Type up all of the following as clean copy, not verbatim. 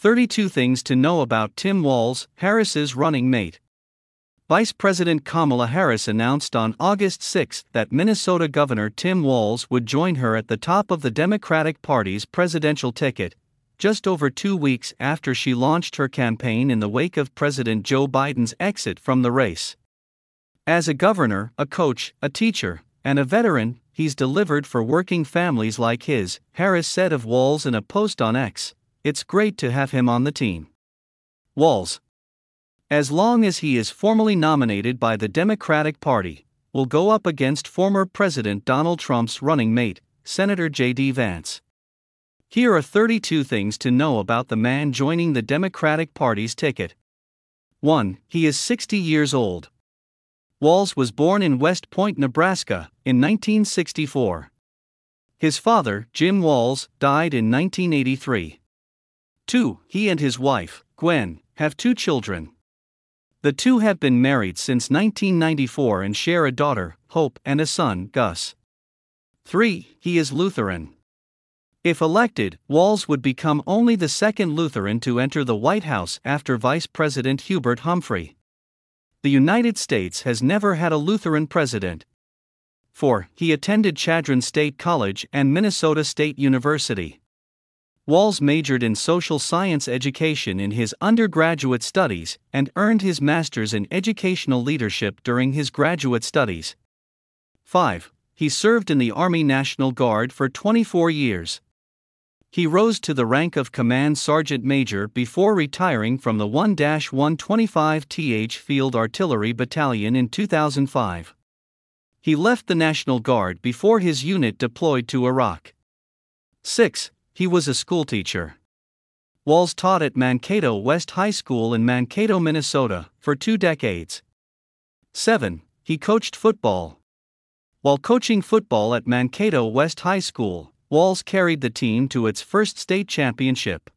32 Things to Know About Tim Walz, Harris's running mate. Vice President Kamala Harris announced on August 6 that Minnesota Governor Tim Walz would join her at the top of the Democratic Party's presidential ticket, just over 2 weeks after she launched her campaign in the wake of President Joe Biden's exit from the race. As a governor, a coach, a teacher, and a veteran, he's delivered for working families like his, Harris said of Walz in a post on X. It's great to have him on the team. Walz, as long as he is formally nominated by the Democratic Party, will go up against former President Donald Trump's running mate, Senator J.D. Vance. Here are 32 things to know about the man joining the Democratic Party's ticket. 1. He is 60 years old. Walz was born in West Point, Nebraska, in 1964. His father, Jim Walz, died in 1983. 2. He and his wife, Gwen, have 2 children. The two have been married since 1994 and share a daughter, Hope, and a son, Gus. 3. He is Lutheran. If elected, Walz would become only the second Lutheran to enter the White House after Vice President Hubert Humphrey. The United States has never had a Lutheran president. 4. He attended Chadron State College and Minnesota State University. Walz majored in social science education in his undergraduate studies and earned his master's in educational leadership during his graduate studies. 5. He served in the Army National Guard for 24 years. He rose to the rank of Command Sergeant Major before retiring from the 1-125th Field Artillery Battalion in 2005. He left the National Guard before his unit deployed to Iraq. 6. He was a schoolteacher. Walz taught at Mankato West High School in Mankato, Minnesota, for 2 decades. 7. He coached football. While coaching football at Mankato West High School, Walz carried the team to its first state championship.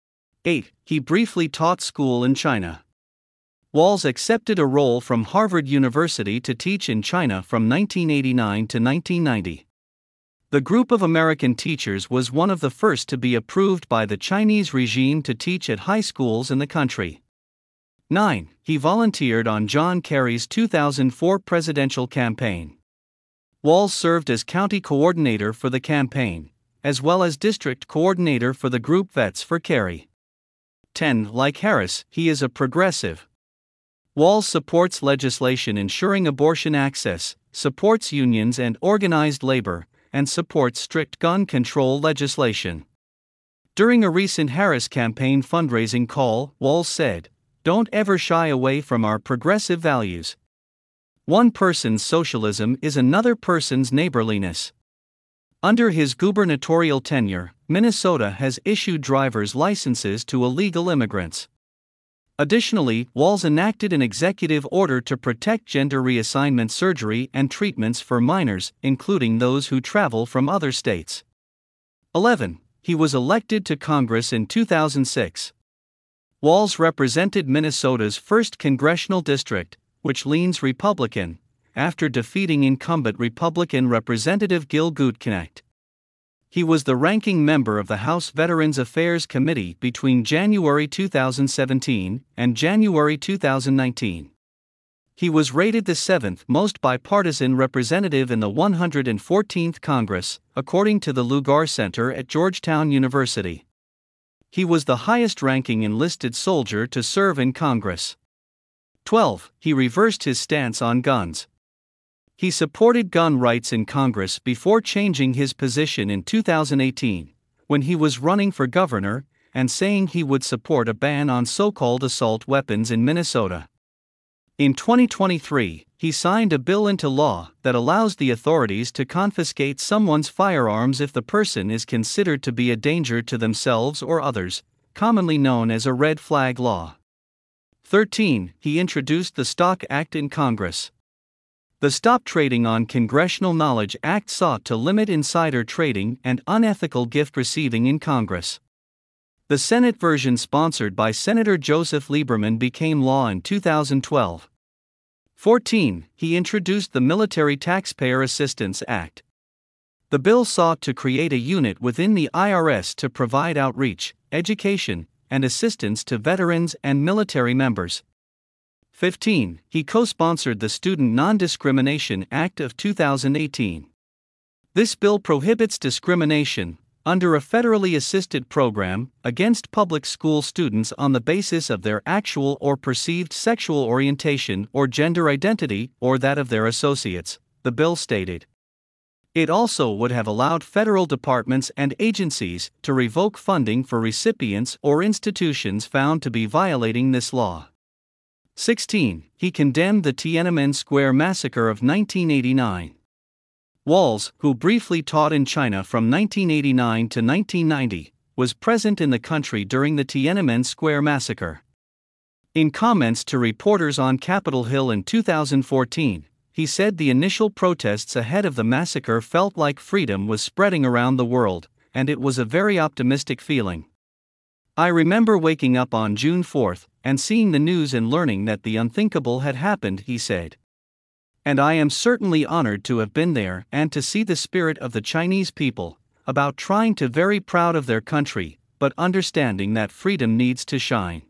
8. He briefly taught school in China. Walz accepted a role from Harvard University to teach in China from 1989 to 1990. The group of American teachers was one of the first to be approved by the Chinese regime to teach at high schools in the country. 9. He volunteered on John Kerry's 2004 presidential campaign. Walz served as county coordinator for the campaign, as well as district coordinator for the group Vets for Kerry. 10. Like Harris, he is a progressive. Walz supports legislation ensuring abortion access, supports unions and organized labor, and supports strict gun control legislation. During a recent Harris campaign fundraising call, Walz said, "Don't ever shy away from our progressive values. One person's socialism is another person's neighborliness." Under his gubernatorial tenure, Minnesota has issued driver's licenses to illegal immigrants. Additionally, Walz enacted an executive order to protect gender reassignment surgery and treatments for minors, including those who travel from other states. 11. He was elected to Congress in 2006. Walz represented Minnesota's 1st congressional district, which leans Republican, after defeating incumbent Republican Representative Gil Gutknecht. He was the ranking member of the House Veterans Affairs Committee between January 2017 and January 2019. He was rated the 7th most bipartisan representative in the 114th Congress, according to the Lugar Center at Georgetown University. He was the highest-ranking enlisted soldier to serve in Congress. 12. He reversed his stance on guns. He supported gun rights in Congress before changing his position in 2018, when he was running for governor, and saying he would support a ban on so-called assault weapons in Minnesota. In 2023, he signed a bill into law that allows the authorities to confiscate someone's firearms if the person is considered to be a danger to themselves or others, commonly known as a red flag law. 13. He introduced the STOCK Act in Congress. The Stop Trading on Congressional Knowledge Act sought to limit insider trading and unethical gift receiving in Congress. The Senate version, sponsored by Senator Joseph Lieberman, became law in 2012. 14. He introduced the Military Taxpayer Assistance Act. The bill sought to create a unit within the IRS to provide outreach, education, and assistance to veterans and military members. 15. He co-sponsored the Student Non-Discrimination Act of 2018. This bill prohibits discrimination, under a federally assisted program, against public school students on the basis of their actual or perceived sexual orientation or gender identity or that of their associates, the bill stated. It also would have allowed federal departments and agencies to revoke funding for recipients or institutions found to be violating this law. 16. He condemned the Tiananmen Square massacre of 1989. Walz, who briefly taught in China from 1989 to 1990, was present in the country during the Tiananmen Square massacre. In comments to reporters on Capitol Hill in 2014, he said the initial protests ahead of the massacre felt like freedom was spreading around the world, and it was a very optimistic feeling. I remember waking up on June 4th and seeing the news and learning that the unthinkable had happened, he said. And I am certainly honored to have been there and to see the spirit of the Chinese people, about trying to very proud of their country, but understanding that freedom needs to shine.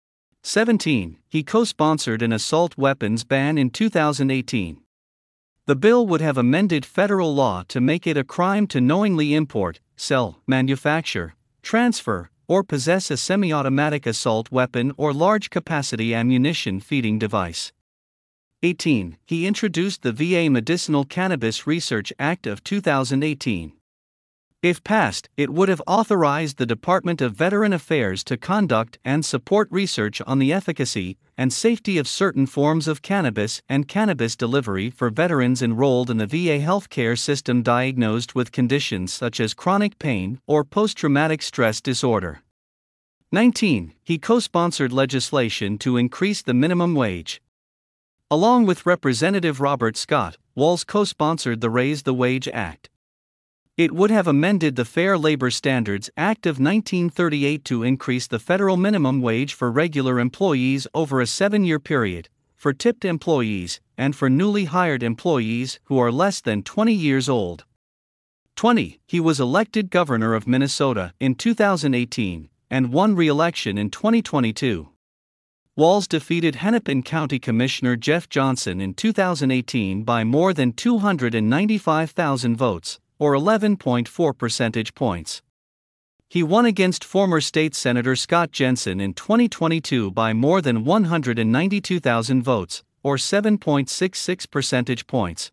17. He co-sponsored an assault weapons ban in 2018. The bill would have amended federal law to make it a crime to knowingly import, sell, manufacture, transfer, or possess a semi-automatic assault weapon or large-capacity ammunition feeding device. 18. He introduced the VA Medicinal Cannabis Research Act of 2018. If passed, it would have authorized the Department of Veteran Affairs to conduct and support research on the efficacy and safety of certain forms of cannabis and cannabis delivery for veterans enrolled in the VA healthcare system diagnosed with conditions such as chronic pain or post-traumatic stress disorder. 19. He co-sponsored legislation to increase the minimum wage. Along with Representative Robert Scott, Walz co-sponsored the Raise the Wage Act. It would have amended the Fair Labor Standards Act of 1938 to increase the federal minimum wage for regular employees over a 7-year period, for tipped employees, and for newly hired employees who are less than 20 years old. 20. He was elected governor of Minnesota in 2018 and won re-election in 2022. Walz defeated Hennepin County Commissioner Jeff Johnson in 2018 by more than 295,000 votes, or 11.4 percentage points. He won against former state Senator Scott Jensen in 2022 by more than 192,000 votes, or 7.66 percentage points.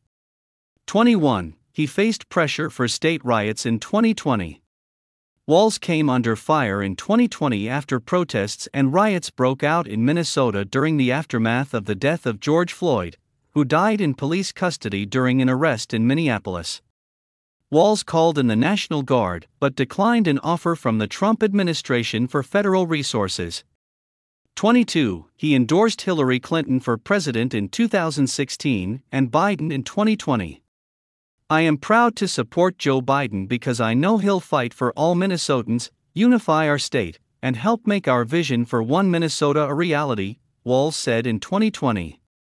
21. He faced pressure for state riots in 2020. Walz came under fire in 2020 after protests and riots broke out in Minnesota during the aftermath of the death of George Floyd, who died in police custody during an arrest in Minneapolis. Walz called in the National Guard but declined an offer from the Trump administration for federal resources. 22. He endorsed Hillary Clinton for president in 2016 and Biden in 2020. I am proud to support Joe Biden because I know he'll fight for all Minnesotans, unify our state, and help make our vision for one Minnesota a reality, Walz said in 2020.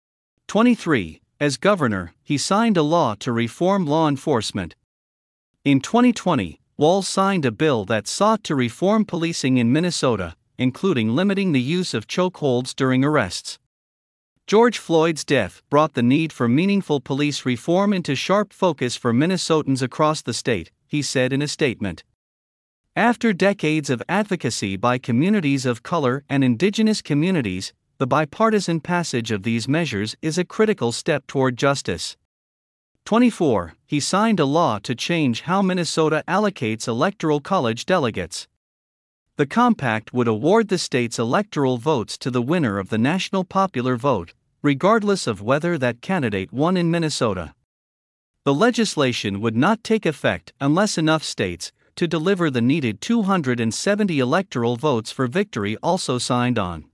23. As governor, he signed a law to reform law enforcement. In 2020, Walz signed a bill that sought to reform policing in Minnesota, including limiting the use of chokeholds during arrests. George Floyd's death brought the need for meaningful police reform into sharp focus for Minnesotans across the state, he said in a statement. After decades of advocacy by communities of color and indigenous communities, the bipartisan passage of these measures is a critical step toward justice. 24. He signed a law to change how Minnesota allocates electoral college delegates. The compact would award the state's electoral votes to the winner of the national popular vote, regardless of whether that candidate won in Minnesota. The legislation would not take effect unless enough states, to deliver the needed 270 electoral votes for victory, also signed on.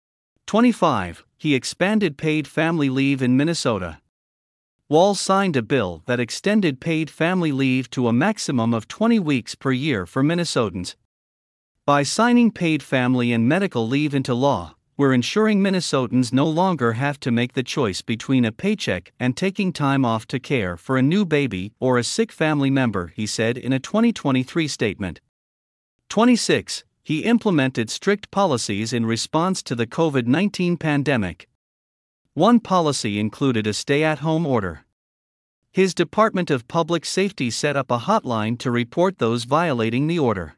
25. He expanded paid family leave in Minnesota. Walz signed a bill that extended paid family leave to a maximum of 20 weeks per year for Minnesotans. By signing paid family and medical leave into law, we're ensuring Minnesotans no longer have to make the choice between a paycheck and taking time off to care for a new baby or a sick family member, he said in a 2023 statement. 26. he implemented strict policies in response to the COVID-19 pandemic. One policy included a stay-at-home order. His Department of Public Safety set up a hotline to report those violating the order.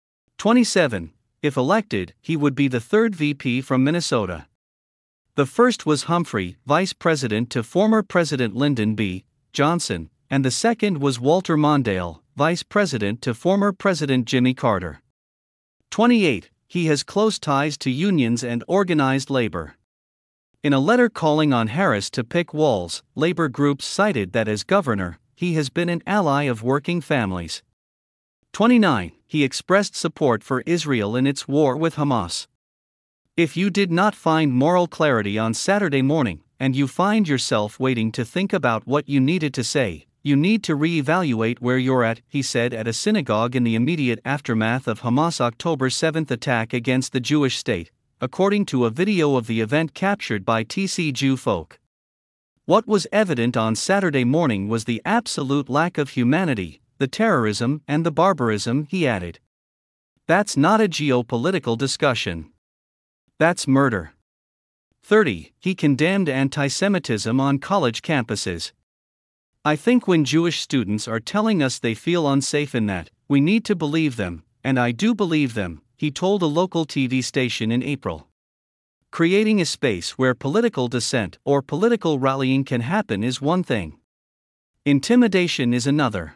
27. If elected, he would be the third VP from Minnesota. The first was Humphrey, vice president to former President Lyndon B. Johnson, and the second was Walter Mondale, vice president to former President Jimmy Carter. 28. He has close ties to unions and organized labor. In a letter calling on Harris to pick Walz, labor groups cited that as governor, he has been an ally of working families. 29. He expressed support for Israel in its war with Hamas. If you did not find moral clarity on Saturday morning, and you find yourself waiting to think about what you needed to say, you need to re-evaluate where you're at, he said at a synagogue in the immediate aftermath of Hamas' October 7 attack against the Jewish state, according to a video of the event captured by TC Jew Folk. What was evident on Saturday morning was the absolute lack of humanity, the terrorism and the barbarism, he added. That's not a geopolitical discussion. That's murder. 30. He condemned anti-Semitism on college campuses. I think when Jewish students are telling us they feel unsafe in that, we need to believe them, and I do believe them, he told a local TV station in April. Creating a space where political dissent or political rallying can happen is one thing. Intimidation is another.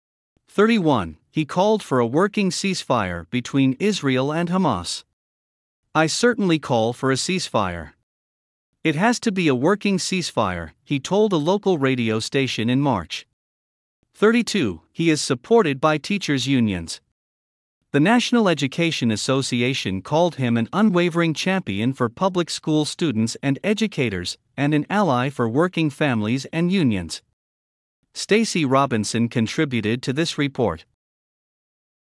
31. He called for a working ceasefire between Israel and Hamas. I certainly call for a ceasefire. It has to be a working ceasefire, he told a local radio station in March. 32. He is supported by teachers' unions. The National Education Association called him an unwavering champion for public school students and educators, and an ally for working families and unions. Stacey Robinson contributed to this report.